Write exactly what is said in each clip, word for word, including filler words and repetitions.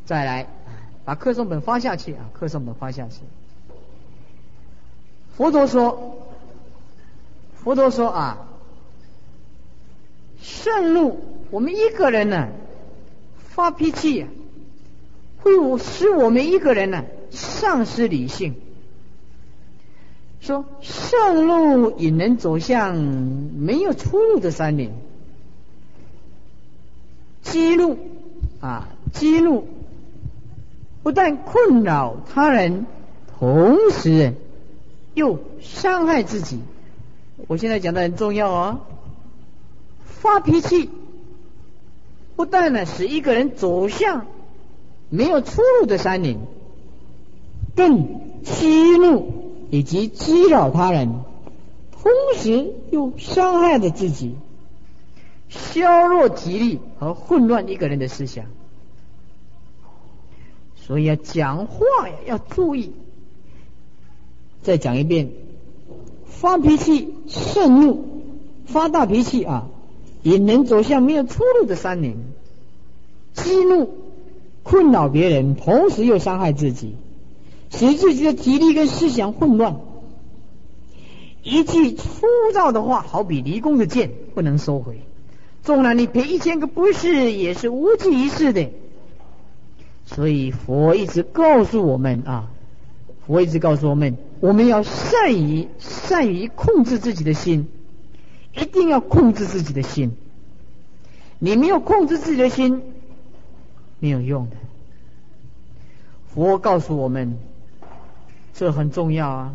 再来把课诵本发下去啊，课诵本发下去。佛陀说，佛陀说啊，盛怒，我们一个人呢发脾气，会使我们一个人呢丧失理性。说盛怒引人走向没有出路的山林。激怒啊，激怒不但困扰他人，同时又伤害自己。我现在讲的很重要啊，发脾气不但呢使一个人走向没有出路的山林，更激怒以及激扰他人，同时又伤害了自己，削弱吉利和混乱一个人的思想。所以要讲话呀，要注意。再讲一遍，发脾气、盛怒、发大脾气啊，引人走向没有出路的山林；激怒，困扰别人，同时又伤害自己，使自己的体力跟思想混乱。一句粗糙的话，好比离弓的箭，不能收回。纵然你赔一千个不是，也是无济于事的。所以佛一直告诉我们啊，佛一直告诉我们，我们要善于善于控制自己的心，一定要控制自己的心。你没有控制自己的心，没有用的。佛告诉我们，这很重要啊。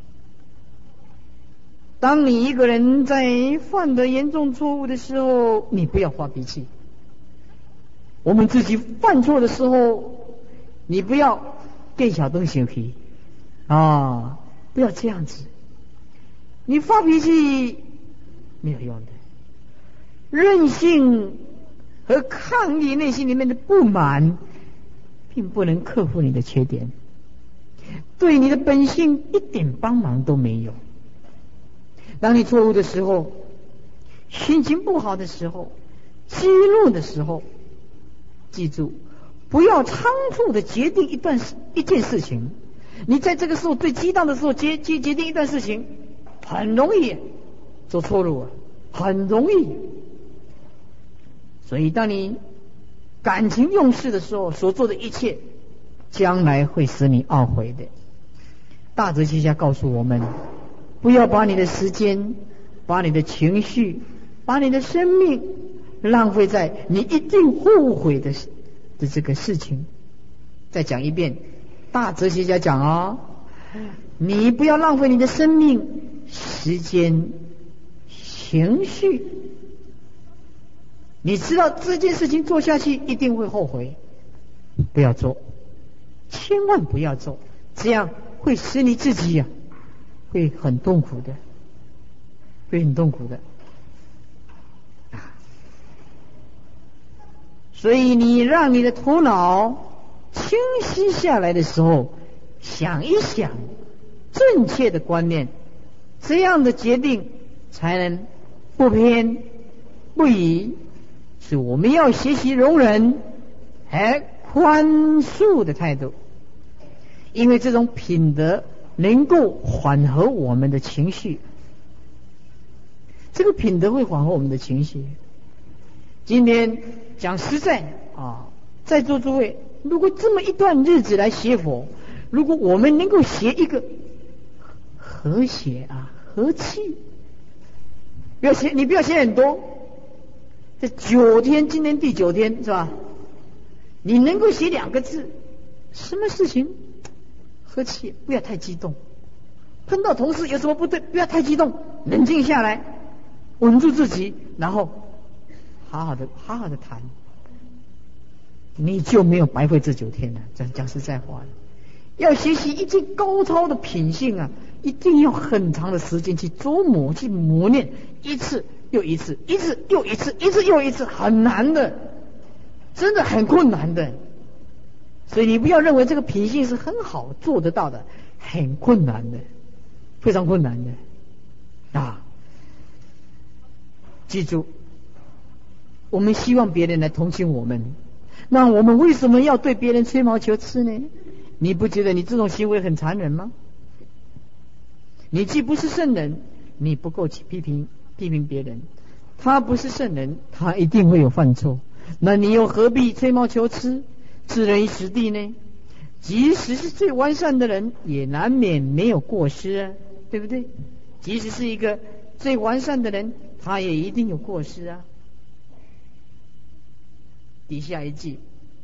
当你一个人在犯得严重错误的时候，你不要发脾气。我们自己犯错的时候，你不要变小动小脾啊，不要这样子。你发脾气没有用的，任性和抗议内心里面的不满，并不能克服你的缺点，对你的本性一点帮忙都没有。当你错误的时候，心情不好的时候，激怒的时候，记住，不要仓促的决定一段一件事情。你在这个时候最激动的时候决决决定一段事情，很容易走错路啊，很容易。所以当你感情用事的时候，所做的一切，将来会使你懊悔的。大哲学家告诉我们，不要把你的时间、把你的情绪、把你的生命浪费在你一定后悔的的这个事情。再讲一遍，大哲学家讲啊，你不要浪费你的生命、时间、情绪。你知道这件事情做下去一定会后悔，不要做，千万不要做，这样会使你自己呀、啊，会很痛苦的，会很痛苦的啊！所以你让你的头脑清晰下来的时候，想一想正确的观念，这样的决定才能不偏不倚。是我们要学习容忍和宽恕的态度，因为这种品德能够缓和我们的情绪，这个品德会缓和我们的情绪。今天讲实在啊，在座诸位，如果这么一段日子来学佛，如果我们能够学一个和谐啊、和气，不要学，你不要学很多。这九天，今天第九天是吧？你能够写两个字，什么事情和气，不要太激动。碰到同事有什么不对，不要太激动，冷静下来，稳住自己，然后好好的好好的谈，你就没有白费这九天了。讲讲实在话了，要学习一件高超的品性啊，一定要很长的时间去琢磨、去磨练，一次又一次，一次又一次，一次又一次，很难的，真的很困难的。所以你不要认为这个品性是很好做得到的，很困难的，非常困难的啊！记住，我们希望别人来同情我们， 那我们为什么要对别人吹毛求疵呢？你不觉得你这种行为很残忍吗？你既不是圣人，你不够去批评批评别人，他不是圣人，他一定会有犯错，那你又何必吹毛求疵，置人于死地呢？即使是最完善的人，也难免没有过失啊，对不对？即使是一个最完善的人，他也一定有过失啊。底下一句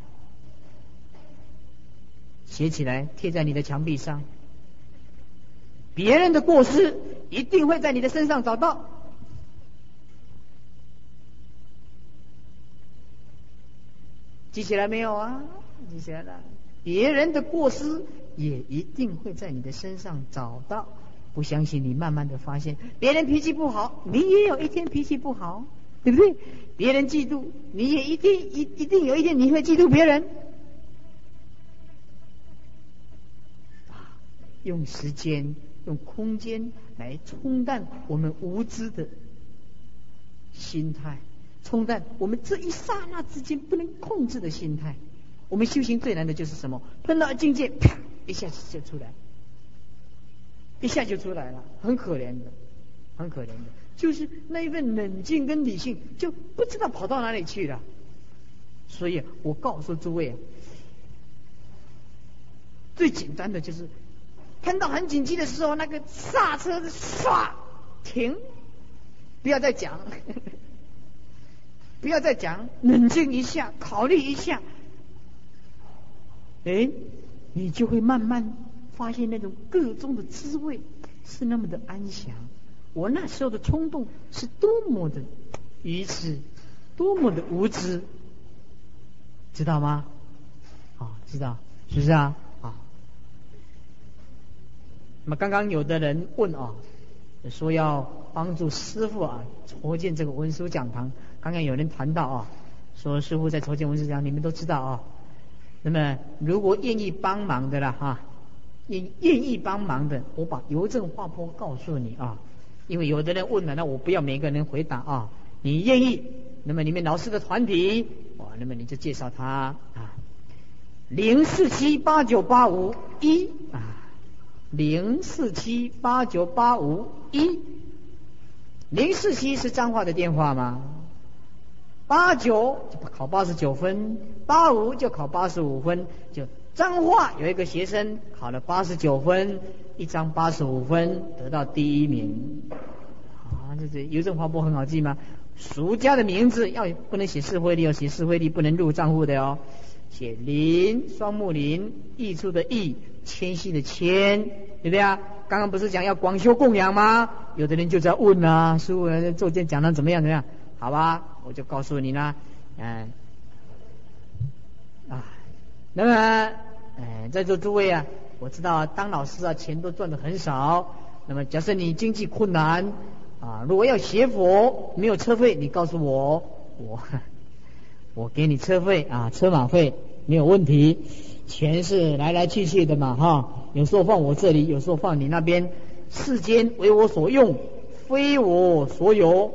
写起来，贴在你的墙壁上，别人的过失一定会在你的身上找到。记起来没有啊？记起来了。别人的过失也一定会在你的身上找到。不相信你慢慢的发现，别人脾气不好，你也有一天脾气不好，对不对？别人嫉妒，你也一定一一定有一天你会嫉妒别人。啊，用时间用空间来冲淡我们无知的心态，冲淡我们这一刹那之间不能控制的心态。我们修行最难的就是什么？碰到境界，啪一下子就出来，一下就出来了，很可怜的，很可怜的，就是那一份冷静跟理性就不知道跑到哪里去了。所以我告诉诸位啊，最简单的就是碰到很紧急的时候，那个刹车唰停，不要再讲不要再讲，冷静一下，考虑一下，哎，你就会慢慢发现那种个中的滋味是那么的安详。我那时候的冲动是多么的愚痴，多么的无知，知道吗？啊，知道，是不是啊？啊，那么刚刚有的人问啊，说要帮助师父啊筹建这个文殊讲堂。刚刚有人谈到啊，说师父在筹建文殊讲堂，你们都知道啊。那么如果愿意帮忙的啦哈，愿愿意帮忙的，我把邮政划拨告诉你啊。因为有的人问了，那我不要每个人回答啊。你愿意，那么你们老师的团体，哇，那么你就介绍他啊，零四七八九八五一啊，零四七八九八五一，零四七是彰化的电话吗？八九就考八十九分，八五就考八十五分，就彰化有一个学生考了八十九分，一张八十五分，得到第一名。啊，这这邮政划拨很好记吗？俗家的名字要不能写市会力，要写市会力不能入账户的哦。写林，双木林，益处的益，谦虚的谦，对不对啊？刚刚不是讲要广修供养吗？有的人就在问啊，师父做件讲的怎么样怎么样？好吧，我就告诉你啦，嗯、呃、啊，那么呃，在座诸位啊，我知道当老师啊，钱都赚得很少。那么假设你经济困难啊，如果要学佛没有车费，你告诉我，我我给你车费啊，车马费没有问题。钱是来来去去的嘛哈，有时候放我这里，有时候放你那边，世间为我所用，非我所有。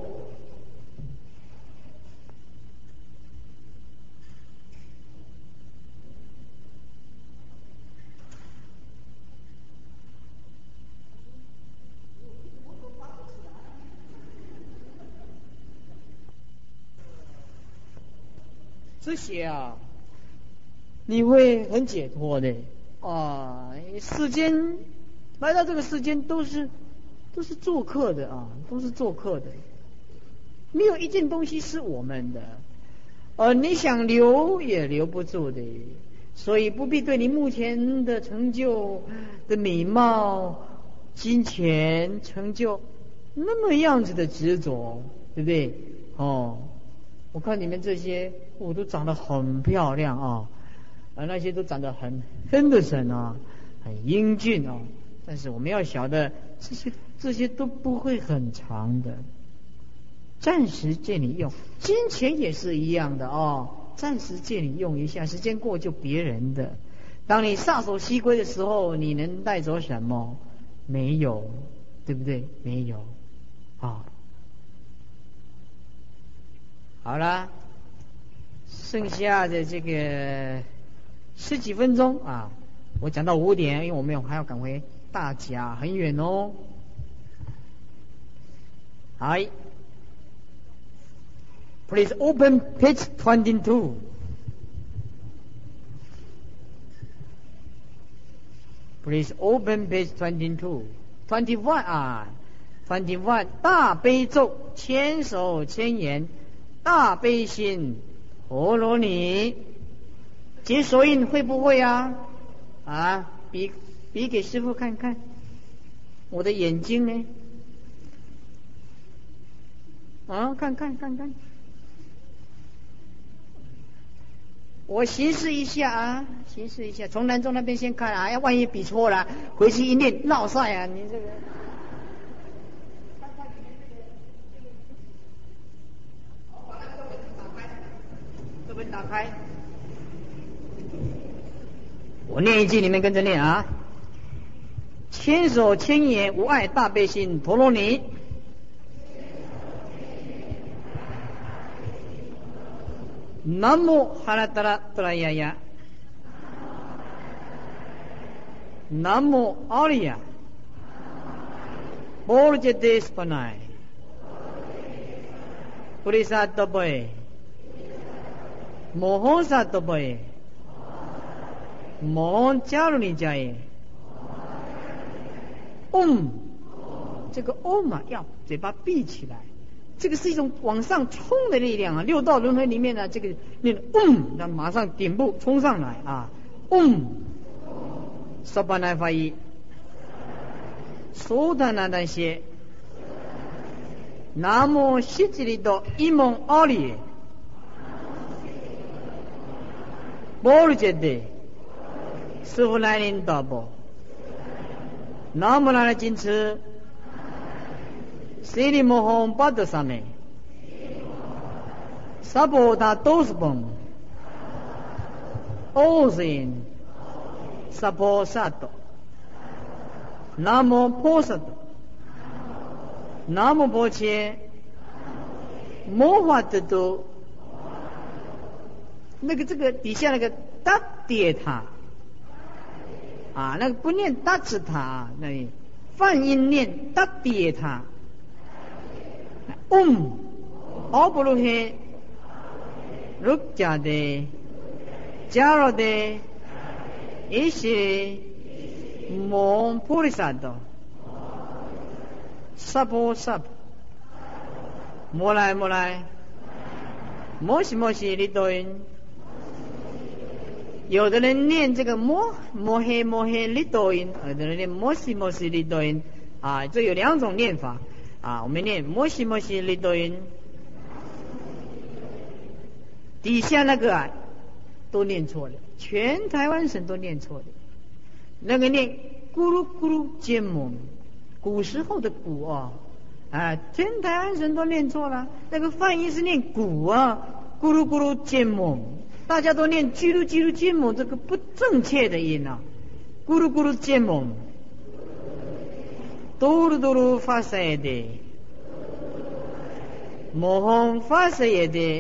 这些啊，你会很解脱的啊！世间来到这个世间都是都是做客的啊，都是做客的，没有一件东西是我们的，呃，你想留也留不住的，所以不必对你目前的成就的美貌、金钱、成就那么样子的执着，对不对？哦。我看你们这些，我、哦、都长得很漂亮啊，啊，那些都长得很很的神啊，很英俊啊。但是我们要晓得，这些这些都不会很长的，暂时借你用，金钱也是一样的哦，暂时借你用一下，时间过就别人的。当你撒手西归的时候，你能带走什么？没有，对不对？没有啊。好了， 剩下的这个十几分钟啊，我讲到五点，因为我们还要赶回大甲，很远哦。好 ，Please open page twenty-two。Please open page twenty-two。twenty-one 啊 ，twenty-one 大悲咒，千手千眼，大悲心陀罗尼。解手印会不会啊？啊，比比给师父看看，我的眼睛呢？啊，看看看看，我形示一下啊，形示一下，从南中那边先看啊，要万一比错了，回去一念闹晒啊，你这个。课本打开，我念一句，你们跟着念啊。千手千眼无碍大悲心陀罗尼。南无哈拉达拉达拉呀呀，南无阿里呀，波罗揭谛斯巴奈，菩提萨埵贝，摩诃萨埵贝，摩迦卢尼迦耶。嗡，这个嗡啊，要嘴巴闭起来。这个是一种往上冲的力量啊！六道轮回里面呢，这个念嗡，那马上顶部冲上来啊！嗡，萨巴奈法伊，苏达那达谢，南无悉吉利多伊蒙阿里，波罗揭谛，师父来临大波，南无那拉金持。悉尼摩诃巴德萨美，萨婆达多斯崩，欧森，萨婆萨多，南无婆萨多，南无婆切，摩法特多。那个这个底下那个达迭塔啊，那个不念达次塔，那里泛音念达迭塔。嗡，阿波罗嘿，卢迦德，迦罗德，伊西，摩菩提萨埵，萨婆萨婆，摩来摩来，摩西摩西利多因。有的人念这个摩摩嘿摩嘿利多因，有的人念摩西摩西利多因啊，这有两种念法。啊，我们念摩西摩西利多因，底下那个啊都念错了，全台湾省都念错了。那个念咕噜咕噜尖蒙，古时候的古啊，啊，全台湾省都念错了。那个翻译是念古啊，咕噜咕噜尖蒙，大家都念咕噜咕噜尖蒙，这个不正确的音啊，咕噜咕噜尖蒙。嘟噜嘟噜发射的，摩诃发射的，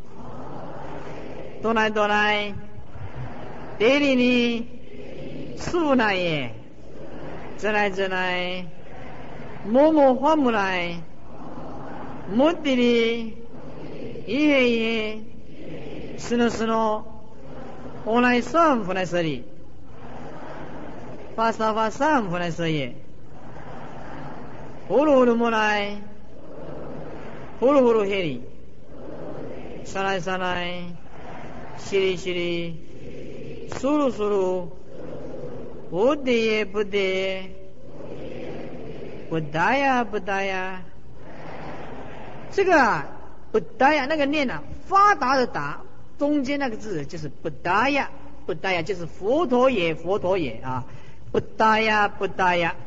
多来多来，德里尼，苏那耶，自来自来，摩摩花木来，摩地里，伊嘿耶，斯诺斯诺，欧来桑弗来舍里，发萨发桑弗来舍耶。呼噜呼噜摩来，呼噜呼噜嘿里，沙来沙来，淅沥淅沥，苏噜苏噜，不得也不得，不达呀不达呀。这个啊，不达呀，那个念啊，发达的达，中间那个字就是不达呀，不达呀就是佛陀也佛陀也啊，不达呀不达呀。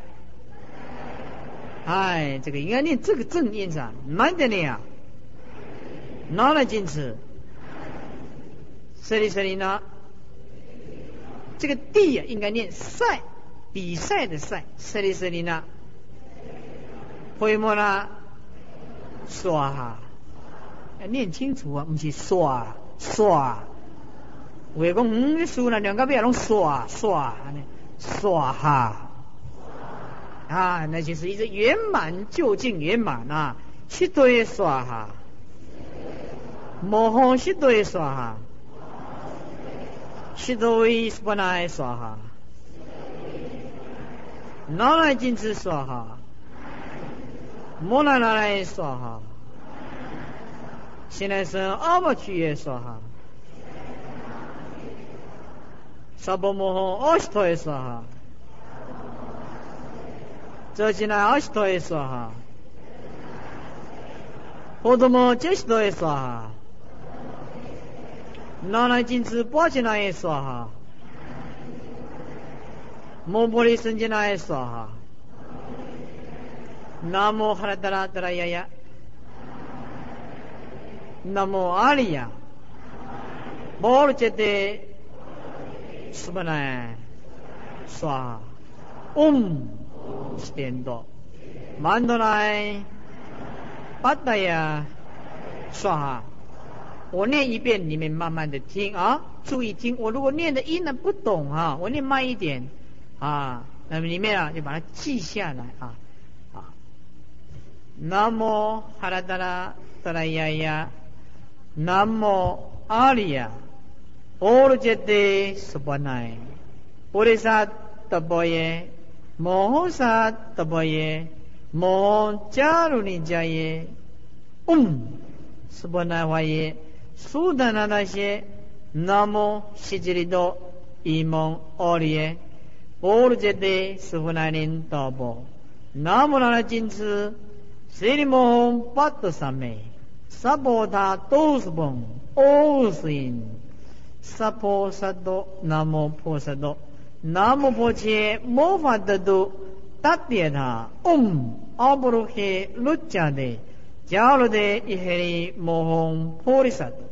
哎，这个应该念这个正音上，慢点念啊。拿来矜持，这里这里呢，这个地啊应该念赛，比赛的赛，这里这里呢，会么啦，刷哈，要念清楚啊，不是刷刷，为讲嗯，书呢两个别拢刷刷呢，刷哈啊，那就是一个圆满究竟圆满啊，七对刷哈，摩诃七对刷哈，七对斯波那刷哈，那来金子刷哈，摩那那来刷哈。现在是阿摩去也说哈，萨婆摩诃阿悉陀也说哈，这进来阿悉陀也说哈，波多摩揭悉陀也说哈，那来金子波进来也说哈，摩婆利生进来也说哈，南无哈拉达拉达拉呀呀。नमो आलिया बोल चेते सुबनाय स्वाहा उम स्टेंडो 만도나य 빠따야 स्वाहा我念一遍你们慢慢的听啊，注意听，我如果念的音呢不懂啊，我念慢一点啊，那么里面啊就把它记下来啊啊namo haradara tarayaya नमो आलिया और जेते सुबनाय पुरिसात तबोये मोहसात तबोये मोह चारुनी जाये उम सुबनाय वाये सुदनानाशे नमो शिजरिदो इमों ओरिये और जेते सुबनायन तबो नमो नाना जिन्स सिरिमों पात सामे Sabodha tosbong osin Sapo sado namo po sado Namo poche mofadadu tatyadha um Abruhe luchade Jalode iheri mohong porisado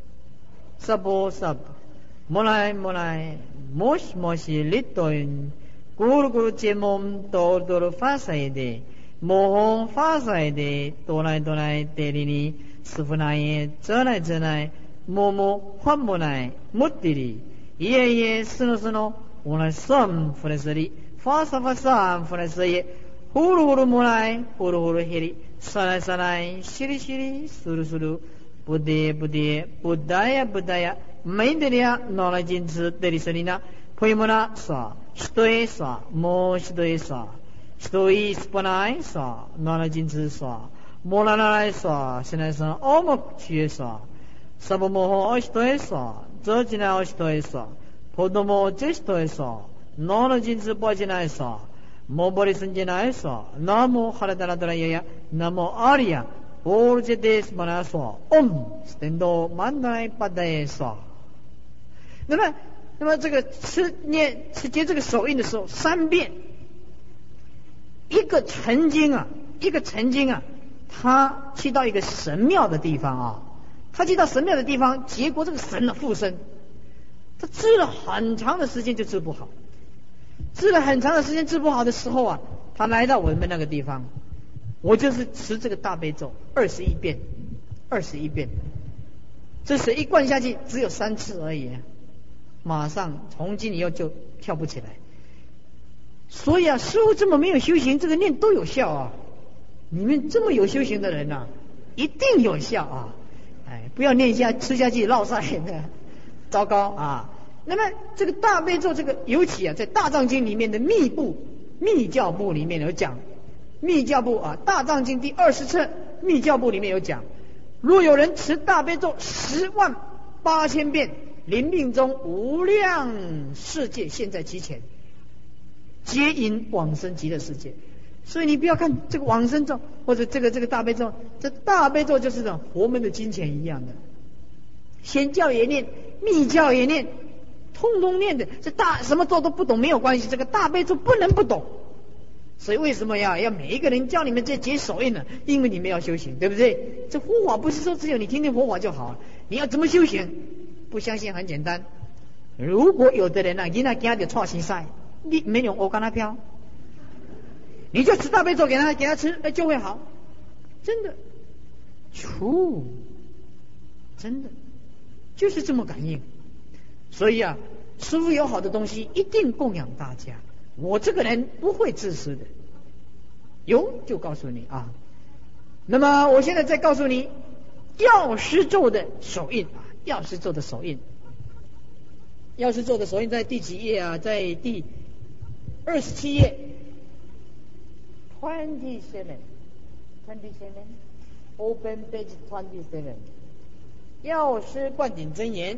Sabo sab Monai monai Mosh moshi litoin Guru guru chemom Tordoro fasaide mohong fasaide Tonai tonai terini师父那耶，这来这来，默默换不来，目的里，夜夜是喏是喏，我来算不来这里，发啥发啥不来这里，呼噜呼噜莫来，呼噜呼噜黑里，上来上来，稀里稀里，苏噜苏噜，不得不得，不得呀不得呀，没得呀，拿来金子得里这里呢，朋友们呐，说，人也说，莫人也说，人也是不来说，拿来金子说。摩拉那来说，现在是阿摩去说，萨婆摩诃阿悉陀说，这进来阿悉陀说，婆多摩揭悉陀说，那那金子波进来说，摩婆利生进来说，南无哈拉达拉达拉呀呀，南无阿利亚，波杰德斯玛那说，嗡，斯텐도曼奈巴代说。那么，那么这个吃念吃接这个手印的时候，三遍，一个曾经啊，一个曾经啊。他去到一个神庙的地方啊，他去到神庙的地方，结果这个神呢附身，他治了很长的时间就治不好，治了很长的时间治不好的时候啊，他来到我们那个地方，我就是持这个大悲咒二十一遍，二十一遍，这水一灌下去只有三次而已，马上从今以后就跳不起来。所以啊，师父这么没有修行，这个念都有效啊。你们这么有修行的人呐、啊，一定有效啊！哎，不要念下吃下去落腮的，糟糕啊！那么这个大悲咒，这个尤其啊，在大藏经里面的密部密教部里面有讲，密教部啊，大藏经第二十册密教部里面有讲，若有人持大悲咒十万八千遍，临命中无量世界现在其前，皆因往生极乐世界。所以你不要看这个往生咒或者这个这个大悲咒，这大悲咒就是这佛门的金钱一样的，显教也念，密教也念，通通念的。这大什么咒都不懂没有关系，这个大悲咒不能不懂。所以为什么要要每一个人教你们这结手印呢？因为你们要修行，对不对？这佛法不是说只有你听听佛法就好，你要怎么修行？不相信很简单。如果有的人啊，囡仔惊着错心塞，你没有我跟他飘。你就吃大悲咒给他给他吃，哎，就会好，真的，出，真的。 就是这么感应。所以啊，师父有好的东西一定供养大家，我这个人不会自私的，有就告诉你啊。那么我现在再告诉你药师咒的手印啊，药师咒的手印，药师咒的手印在第几页啊？在第二十七页 twenty seven twenty seven open page twenty seven 药师灌顶真言。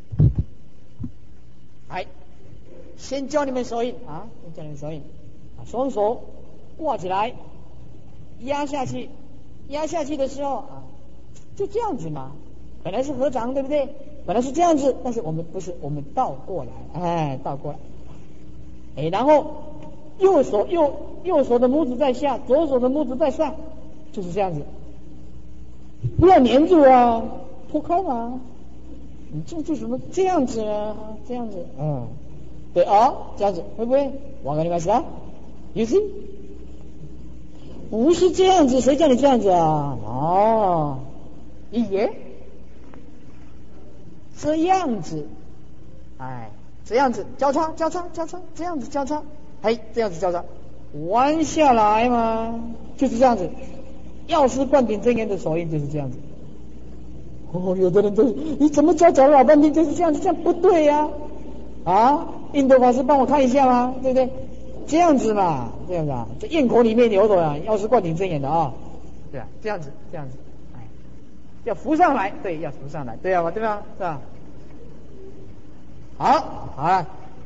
来，先教你们手印啊，先教你们手印啊，双手挂起来，压下去，压下去的时候啊，就这样子嘛。本来是合掌，对不对？本来是这样子，但是我们不是，我们倒过来，哎，倒过来，哎，然后右手右右手的拇指在下，左手的拇指在上，就是这样子，不要粘住啊，脱开嘛。你这就什么这样子啊？这样子，嗯，对啊，这样子会不会？我跟你们说 ，You see， 不是这样子，谁叫你这样子啊？哦，耶，这样子，哎，这样子交叉交叉交叉，这样子交叉，哎，这样子交叉，弯下来嘛，就是这样子。药师灌顶真言的手印就是这样子。哦，有的人都你怎么教讲了老半天就是这样子，这样不对呀、啊！啊，印度法师帮我看一下吗？对不对？这样子嘛，这样子啊，这咽口里面有的啊，药师灌顶真言的啊，对啊，这样子这样子，哎，要浮上来，对，要浮上来，对啊，对吧？是吧？好，好了，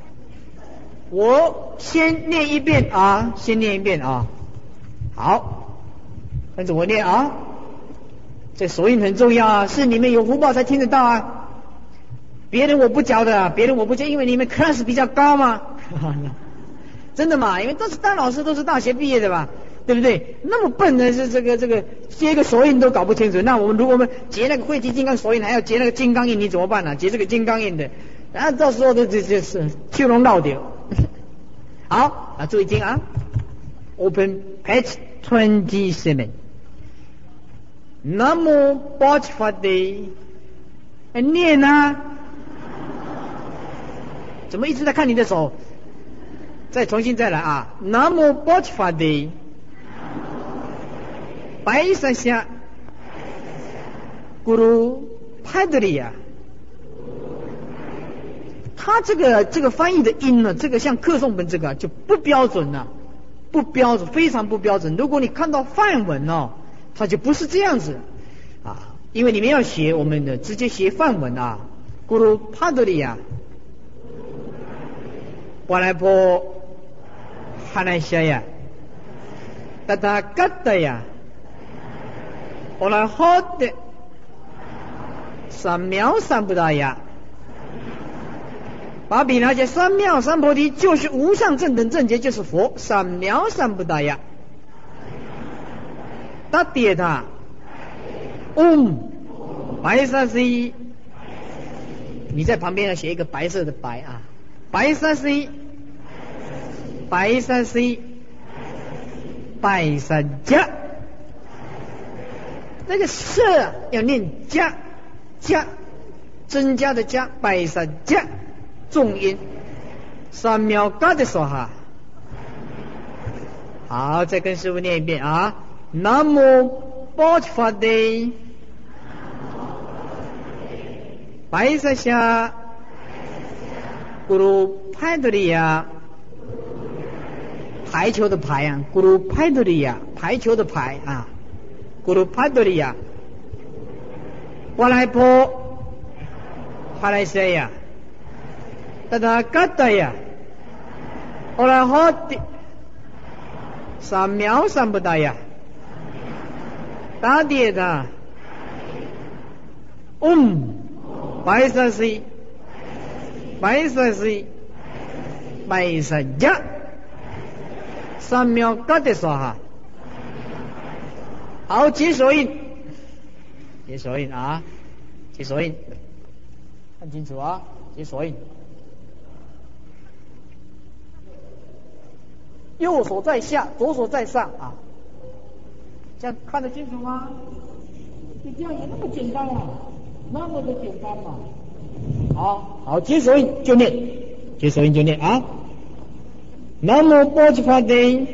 我先念一遍啊，先念一遍啊，好，跟着我念啊。这手印很重要啊，是你们有福报才听得到啊。别人我不教的，别人我不教，因为你们 class 比较高嘛。真的嘛，因为都是当老师，都是大学毕业的吧，对不对？那么笨的是这个这个接个手印都搞不清楚，那我们如果我们结那个慧集金刚手印，还要结那个金刚印，你怎么办呢、啊？结这个金刚印的，然后到时候的这就是秋龙闹掉。好啊，注意听啊 ，Open page twenty seven。南无宝积法地，哎，念啊！怎么一直在看你的手？再重新再来啊！南无宝积法地，白山下，咕噜拍德里呀。他这个这个翻译的音呢，这个像课诵本这个就不标准了、啊，不标准，非常不标准。如果你看到梵文哦。它就不是这样子啊，因为你们要写我们的直接写梵文啊，咕噜帕德里亚，巴莱波哈莱夏呀，达达嘎达呀，我来好的三藐三菩提呀，把比那些三藐三菩提就是无上正等正觉，就是佛三藐三菩提呀。他叠他，嗯，白色是一，你在旁边要写一个白色的白啊，白色是一，白色是一，白色加，那个色要念加加，增加的加，白色加，重音，三秒嘎的说哈，好，再跟师父念一遍啊。南无宝积法地，白色下，咕噜拍德里亚，排球的排啊，咕噜拍德里亚，排球的排啊，咕噜拍德里亚，巴莱波，哈莱西亚，达达嘎达呀，欧拉好的，三藐三菩提呀。大叠的，嗯，白色是，白色是，白色加，三秒嘎的说哈，好，结手印，结手印啊，结手印，看清楚啊，结手印，右手在下，左手在上啊。这样看得清楚吗？就这样也那么简单啊！ 那么的简单嘛。好，好，接手印就念，接手印就念啊。南无波吉法丁，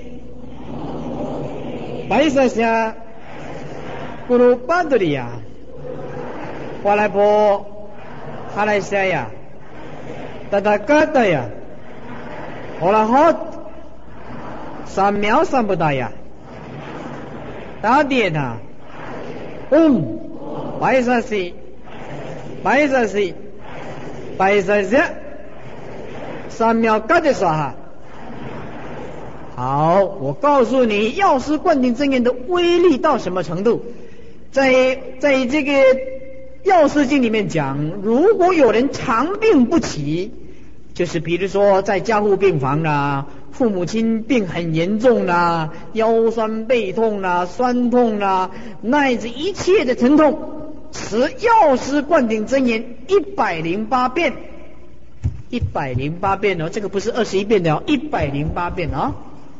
白萨夏，咕噜巴德利亚，华莱波，哈莱夏呀，达达嘎达呀，阿拉哈，三藐三菩提呀，达迭那，嗡，白萨西，白萨西。白色色，三藐嘎的说哈。好，我告诉你，药师灌顶真言的威力到什么程度？在在这个药师经里面讲，如果有人长病不起，就是比如说在加护病房啦，父母亲病很严重啦，腰酸背痛啦，酸痛啦，乃至一切的疼痛。持药师灌顶真言一百零八遍，一百零八遍哦，这个不是二十一遍的哦，一百零八遍啊，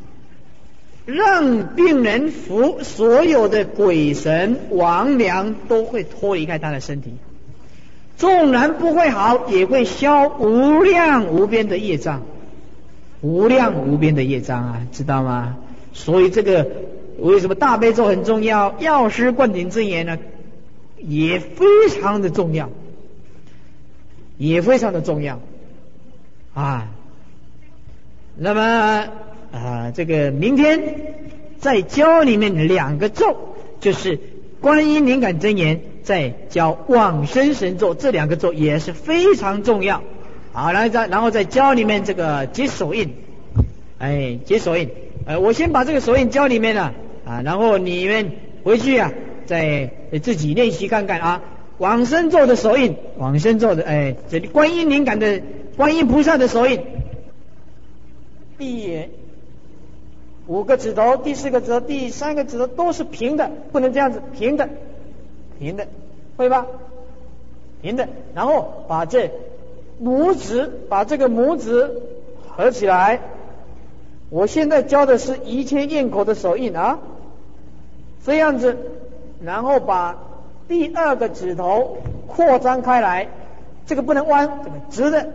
让病人服所有的鬼神魍魉都会脱离开他的身体，纵然不会好，也会消无量无边的业障，无量无边的业障啊，知道吗？所以这个为什么大悲咒很重要？药师灌顶真言呢？也非常的重要，也非常的重要啊。那么啊，这个明天再教里面两个咒，就是观音灵感真言，再教往生神咒，这两个咒也是非常重要。好，然后再然后再教里面这个结手印，哎，结手印，呃，我先把这个手印教里面了啊，然后你们回去啊。再自己练习看看啊，往生咒的手印，往生咒的哎，这里观音灵感的观音菩萨的手印，闭眼，五个指头，第四个指头，第三个指头都是平的，不能这样子，平的，平的，会吧？平的，然后把这拇指，把这个拇指合起来。我现在教的是一切咽口的手印啊，这样子。然后把第二个指头扩张开来，这个不能弯，这个直的，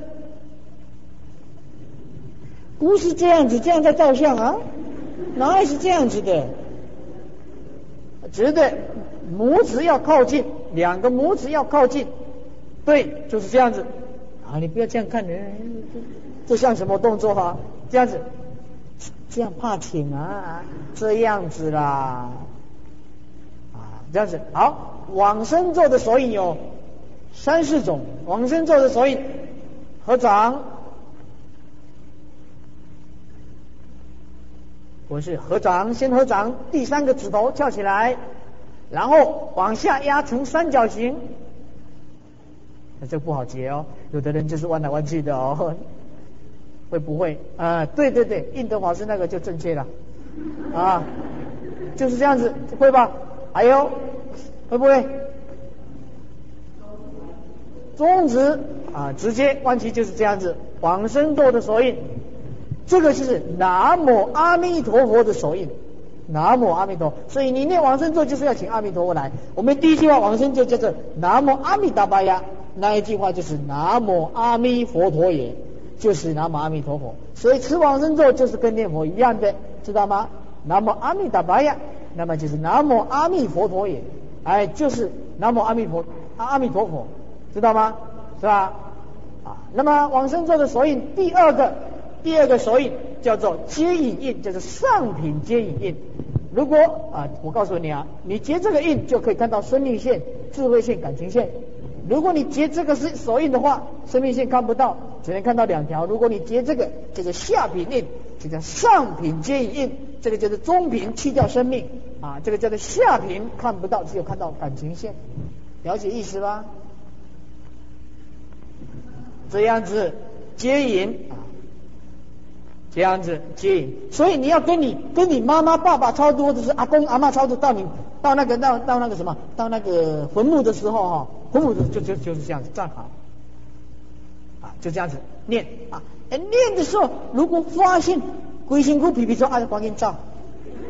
不是这样子，这样在照相啊，哪里是这样子的？直的，拇指要靠近，两个拇指要靠近，对，就是这样子啊！你不要这样看人，这像什么动作哈、啊？这样子，这样怕请啊，这样子啦。这样子好，往生咒的手印有三四种。往生咒的手印，合掌，我是合掌，先合掌，第三个指头翘起来，然后往下压成三角形。那这不好结哦，有的人就是弯来弯去的哦，会不会啊、呃？对对对，印德法师那个就正确了啊，就是这样子，会吧？还有会不会中指啊，直接弯曲就是这样子。往生咒的手印，这个就是南无阿弥陀佛的手印，南无阿弥陀。所以你念往生咒就是要请阿弥陀佛来。我们第一句话往生咒叫做南无阿弥达巴呀，那一句话就是南无阿弥佛陀也，就是南无阿弥陀佛。所以持往生咒就是跟念佛一样的，知道吗？南无阿弥达巴呀，那么就是南无阿弥佛陀也，哎，就是南无阿弥陀阿弥陀佛，知道吗？是吧？啊，那么往生咒的手印，第二个第二个手印叫做接引印，就是上品接引印。如果啊，我告诉你啊，你结这个印就可以看到生命线、智慧线、感情线。如果你结这个是手印的话，生命线看不到，只能看到两条。如果你结这个，就是下品印，就叫上品接引印。这个就是中品，去掉生命啊，这个叫做下品，看不到，只有看到感情线，了解意思吧？这样子接引啊，这样子接引，所以你要跟你跟你妈妈、爸爸超度，或者是阿公、阿嬷超度，到你到那个到到那个什么，到那个坟墓的时候哈，坟墓的就就就是这样子站好啊，就这样子念啊，念的时候如果发现规身躯皮皮说，啊，赶紧照，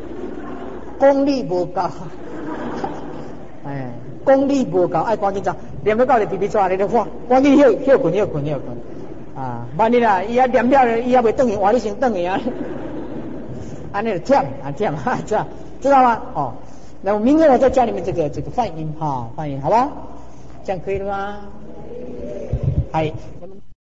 功力不高，哎，功力不高，爱赶紧照。 念要到就皮皮抓你就哇，我去休休困休困休困啊！万一啊，伊也念了，伊也未等去，换你先等去啊！安尼就忝啊忝啊，知道知道吗？哦，那我明天我再教你们这个这个泛音哈，泛音好吧？这样可以了吗？还。